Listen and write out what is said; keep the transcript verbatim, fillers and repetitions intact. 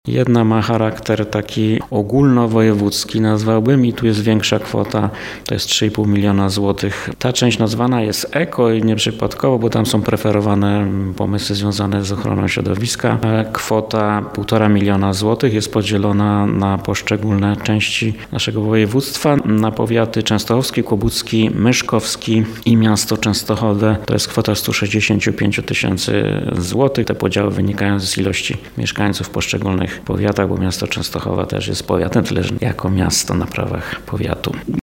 Jedna ma charakter taki ogólnowojewódzki, nazwałbym, i tu jest większa kwota, to jest trzy i pół miliona złotych. Ta część nazwana jest eko i nieprzypadkowo, bo tam są preferowane pomysły związane z ochroną środowiska. Kwota półtora miliona złotych jest podzielona na poszczególne części naszego województwa, na powiaty częstochowski, kłobucki, myszkowski i miasto Częstochowe. To jest kwota sto sześćdziesiąt pięć tysięcy złotych. Te podziały wynikają z ilości mieszkańców w poszczególnych powiatach, bo miasto Częstochowa też jest powiatem, tyle że jako miasto na prawach powiatu.